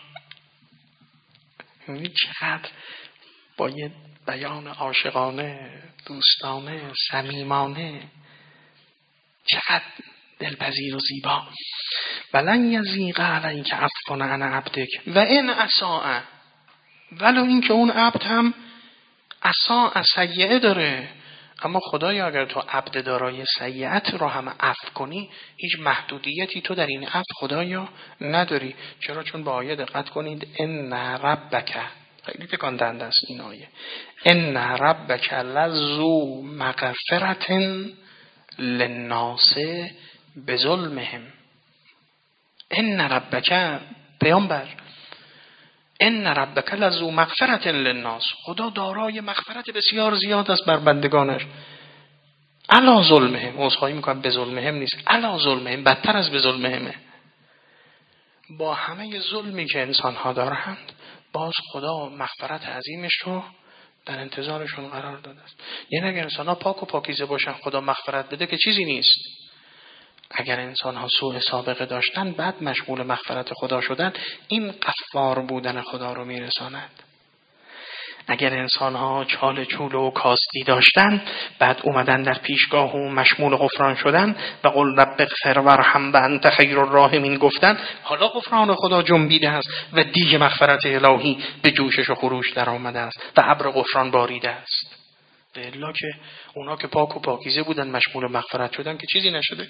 [SPEAKER 1] یعنی چقدر با یه بیان عاشقانه، دوستانه، صمیمانه، چقدر دلپذیر و زیبا. ولن یزیق علیک عفو عن عبدک و ان عصا، ولو این که اون عبد هم عصا سیئه داره. اما خدایا اگر تو عبد دارای سیئت رو هم عفو کنی، هیچ محدودیتی تو در این عفو خدایا نداری. چرا؟ چون با آیه دقت کنید، ان ربک، خیلی تکان دهنده است این آیه، ان ربک لذو مغفرة للناس بظلمهم. ان ربک، پیامبر، ان ربک لذو مغفرة للناس، خدا دارای مغفرت بسیار زیاد است بر بندگانش. علی ظلمهم، عذرخواهی میکنم به ظلمهم نیست، علی ظلمهم، بدتر از به ظلمهمه. با همه ظلمی که انسان ها دارند، باز خدا مغفرت عظیمش رو در انتظارشون قرار داده است. یعنی اگر انسان ها پاک و پاکیزه باشن، خدا مغفرت بده که چیزی نیست. اگر انسان ها سوء سابقه داشتن، بعد مشغول مغفرت خدا شدن، این غفار بودن خدا رو میرساند. اگر انسان‌ها چال چول و کاستی داشتن، بعد اومدن در پیشگاه و مشمول غفران شدن و قل رب اغفر وارحم و انت خیر الراحمین گفتن، حالا غفران خدا جنبیده است و دیگ مغفرت الهی به جوشش و خروش در آمده است و ابر غفران باریده است. به الا که اونا که پاک و پاکیزه بودن مشمول مغفرت شدن که چیزی نشده.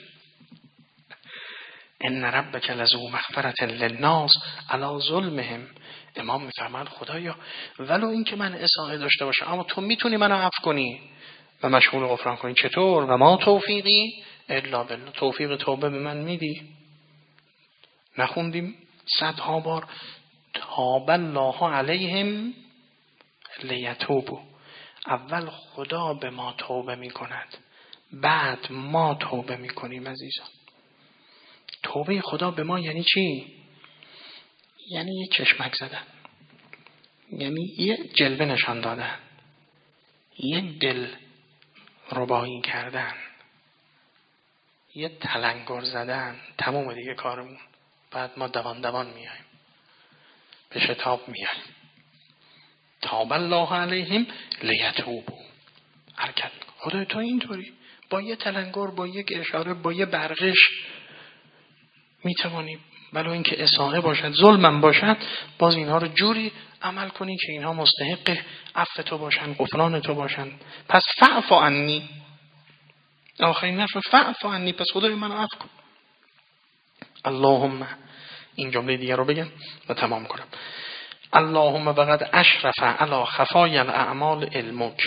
[SPEAKER 1] ان ربک لذو مغفرة للناس علی ظلمهم. امام میفرماند خدایا ولو این که من اساءه داشته باشم اما تو میتونی منو عفو کنی و مشمول غفران کنی. چطور؟ و ما توفیقی الا بالله. توفیق توبه به من میدی؟ نخوندیم صدها بار تاب الله علیهم لیتوبوا. اول خدا به ما توبه میکند، بعد ما توبه میکنیم. عزیزان، توبه خدا به ما یعنی چی؟ یعنی یه چشمک زدن، یعنی یه جلوه نشان دادن، یه دل ربایی کردن، یه تلنگر زدن. تمام دیگه کارمون. بعد ما دوان میایم، به شتاب میایم. تاب الله علیهم لیتوبوا. حرکت خدای تو اینطوری با یه تلنگر، با یک اشاره، با یه برقش میتوانی ولو اینکه اساءه باشد، ظلمم باشد، باز اینها رو جوری عمل کنی که اینها مستحق عفو تو باشن، غفران تو باشن. پس فاعف عنی. آخرین نفر فاعف عنی. پس خدای منو عفو کن. اللهم، این جمله دیگه رو بگم و تمام کنم. اللهم وقد اشرف علی خفای الاعمال علمک.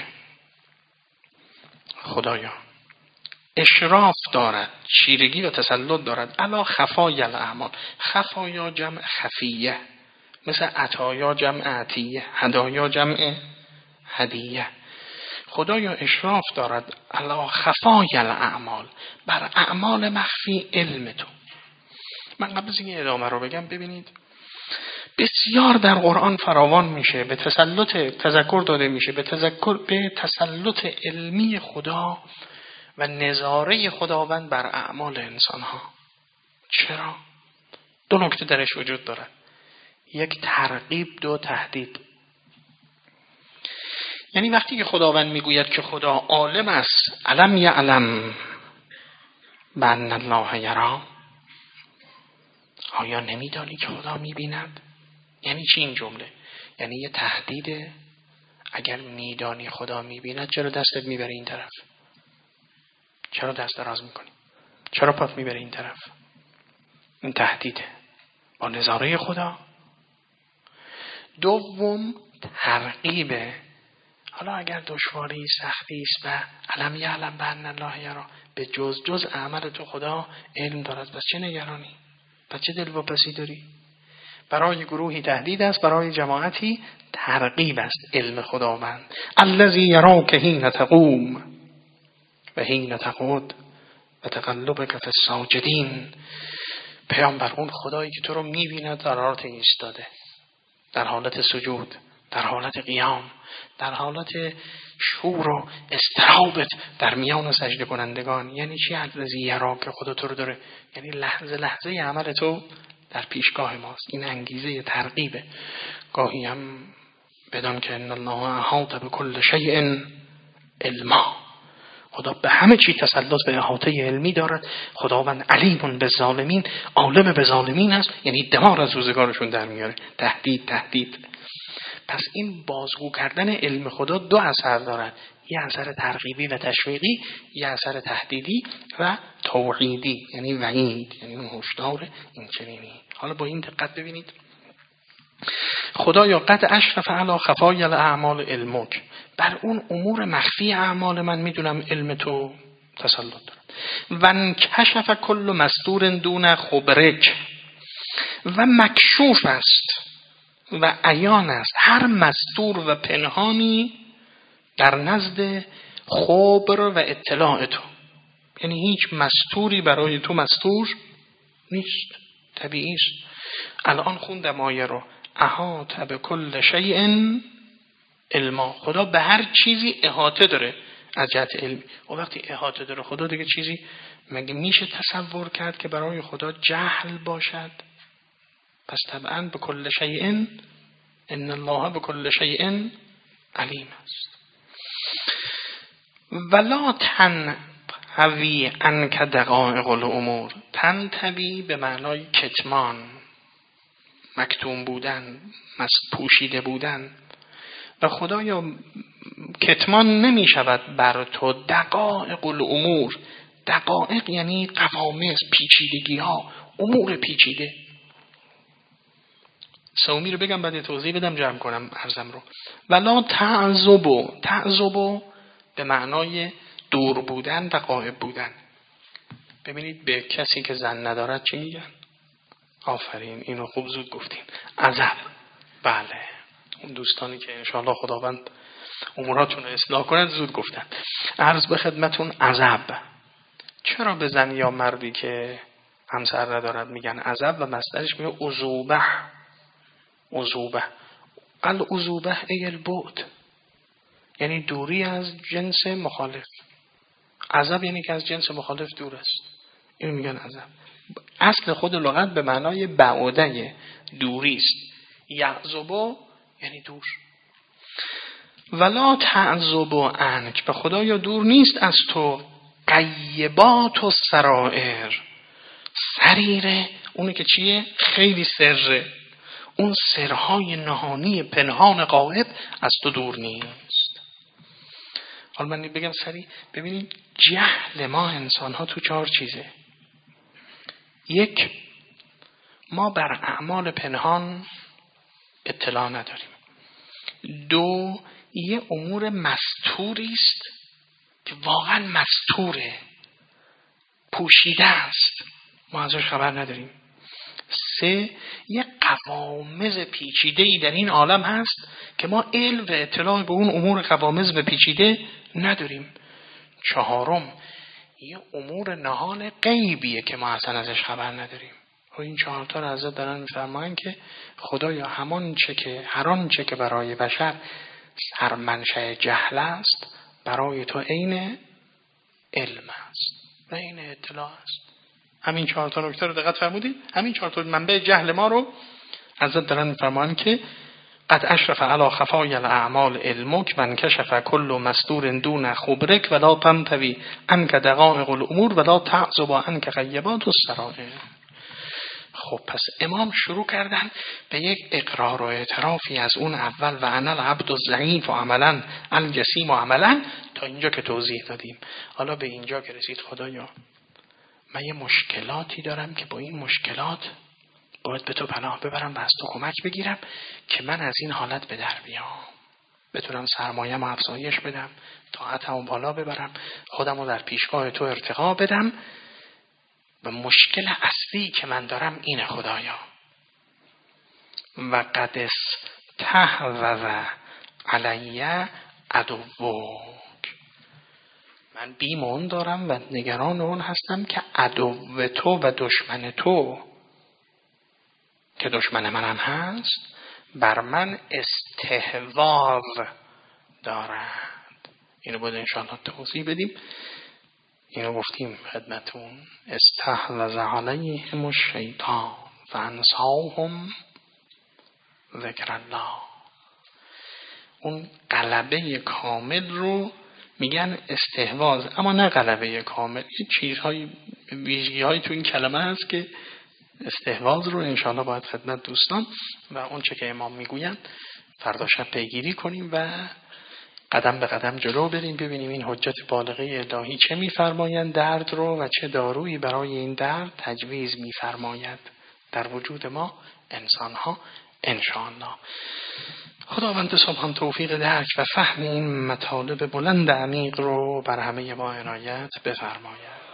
[SPEAKER 1] خدایا اشراف دارد، چیرگی و تسلط دارد علی خفای الاعمال. خفایا جمع خفیه، مثل عطایا جمع عطیه، هدایا جمع هدیه. خدایا اشراف دارد علی خفای الاعمال، بر اعمال مخفی علم تو. من قبل از این ادامه رو بگم ببینید بسیار در قرآن فراوان میشه به تسلط تذکر داده میشه به تسلط علمی خدا و نظاره خداوند بر اعمال انسان ها. چرا؟ دو نکته درش وجود داره، یک ترغیب، دو تهدید. یعنی وقتی که خداوند میگوید که خدا عالم است، علم یعلم بأن الله یری، آیا نمیدانی که خدا میبیند؟ یعنی چی این جمله؟ یعنی یه تهدیده. اگر میدانی خدا میبیند چرا دستت میبره این طرف؟ چرا دست دراز میکنی؟ چرا پات میبره این طرف؟ این تهدیده با نظاره خدا. دوم ترغیبه. حالا اگر دشواری سختی است و علم یعلم بأن الله یری، به جز عمل تو خدا علم دارد، پس چه نگرانی؟ پس چه دلواپسی داری؟ برای گروهی تهدید است، برای جماعتی ترغیب است علم خداوند. الذی یراک حین تقوم و حین تقعد و تقلبک فی الساجدین. پیامبر، اون خدایی که تو رو میبیند در حالت ایستاده، در حالت سجود، در حالت قیام، در حالت شور و استرابت در میان سجده کنندگان. یعنی چی الذی یراک؟ خدا تو رو داره، یعنی لحظه لحظه عمل تو در پیشگاه ماست. این انگیزه ترغیبه. گاهی هم بدان که ان الله احاط بكل شیء علما. خدا به همه چی تسلط و احاطه علمی دارد. خداوند علیم بالظالمین، عالم به ظالمین است، یعنی دمار از روزگارشون در میاره. تهدید. پس این بازگو کردن علم خدا دو اثر دارد، یه اثر ترغیبی و تشویقی، یه اثر تهدیدی و توعیدی، یعنی وعید، یعنی اون هشدار این چنینی. حالا با این دقت ببینید خدایا قد اشرف علی خفای الاعمال علمک، بر اون امور مخفی اعمال من میدونم علم تو تسلط دارد. و انکشف کل مستور دون خبرک، و مکشوف است و عیان است هر مستور و پنهانی در نزد خبر و اطلاع تو. یعنی هیچ مستوری برای تو مستور نیست، طبیعی است. الان خوندم آیه رو، احاطه بكل شیء علما. خدا به هر چیزی احاطه داره از جهت علمی. و وقتی احاطه داره خدا دیگه چیزی مگه میشه تصور کرد که برای خدا جهل باشد؟ پس طبعا بكل شیء ان الله بكل شیء علیم است. ولا تنحوی عنک دقایق الامور. تنحوی به معنای کتمان، مکتوم بودن، پوشیده بودن. و خدایا کتمان نمی شود بر تو دقایق الامور. دقایق یعنی قوامض، پیچیدگی ها، امور پیچیده. سومی رو بگم بعد توضیح بدم جمع کنم عرضم رو. ولا تعذبو. تعذبو به معنای دور بودن و غائب بودن. ببینید به کسی که زن ندارد چی میگن؟ آفرین، اینو خوب زود گفتین. عذب. بله، اون دوستانی که انشاءالله خداوند اموراتون رو اصلاح کنند زود گفتن. عرض به خدمتون عذب. چرا به زن یا مردی که همسر ندارد میگن عذب و مصدرش میگه عذوبه؟ عذوبه العذوبه ای البعد، یعنی دوری از جنس مخالف. عذب یعنی که از جنس مخالف دور است، اینو میگن عذب. اصل خود لغت به معنای بعوده، دوری است. یعذبو یعنی دور. ولا تعذبو عنک، به خدایا دور نیست از تو غیبات و سرائر. سریره اونه که چیه؟ خیلی سره. اون سرهای نهانی پنهان غایب از تو دور نیست. حالا من بگم سریع. ببینید جهل ما انسان ها تو 4 چیزه. 1، ما بر اعمال پنهان اطلاع نداریم. 2، یه امور مستوری است که واقعا مستوره، پوشیده است، ما ازش خبر نداریم. 3، یه قوامض پیچیده‌ای در این عالم هست که ما علم و اطلاع به اون امور قوامض و پیچیده نداریم. 4، یه امور نهان غیبیه که ما اصلا ازش خبر نداریم. و این 4 تا رو حضرت دارن می‌فرمایند که خدایا هر آنچه که برای بشر سرمنشأ جهل است، برای تو عین علم است و عین اطلاع است. همین 4 تا نکته رو دقت فرمودید؟ همین 4 تا منبع جهل ما رو حضرت دارن می‌فرمایند که قد اشرف علی خفای الاعمال علمک من کشف کل مستور دون خبرک ولا تنطوی عنک دقایق الامور ولا تعذب عنک غیبات السرائر. خب پس امام شروع کردن به یک اقرار و اعترافی از اون اول و انا العبد الضعیف و عملا الجسیم و عملا تا اینجا که توضیح دادیم. حالا به اینجا که رسید خدایا من یه مشکلاتی دارم که با این مشکلات باید به تو پناه ببرم و از تو کمک بگیرم که من از این حالت به در بیام، بتونم سرمایه‌مو افزایش بدم، طاعتمو بالا ببرم، خودمو در پیشگاه تو ارتقا بدم. و مشکل اصلی که من دارم اینه خدایا. و قد استحوذ علی عدوک، من بیم اون دارم و نگران اون هستم که عدو تو و دشمن تو که دشمن منم هست بر من استحواذ دارند. اینو باید انشاءالله توضیح بدیم. اینو گفتیم خدمتون. استحوذ علیهم الشیطان فانساهم ذکر الله. اون غلبه کامل رو میگن استحواذ، اما نه غلبه کامل. یه چیزهای ویژگی‌های تو این کلمه هست که استحواذ رو انشاءالله باید خدمت دوستان و اون چه که امام میگوین فردا شب پیگیری کنیم و قدم به قدم جلو بریم، ببینیم این حجت بالغه الهی چه میفرمایند درد رو و چه دارویی برای این درد تجویز میفرماید در وجود ما انسان ها انشاءالله. خداوند سبحان توفیق درک و فهم این مطالب بلند عمیق رو بر همه ما عنایت بفرماید.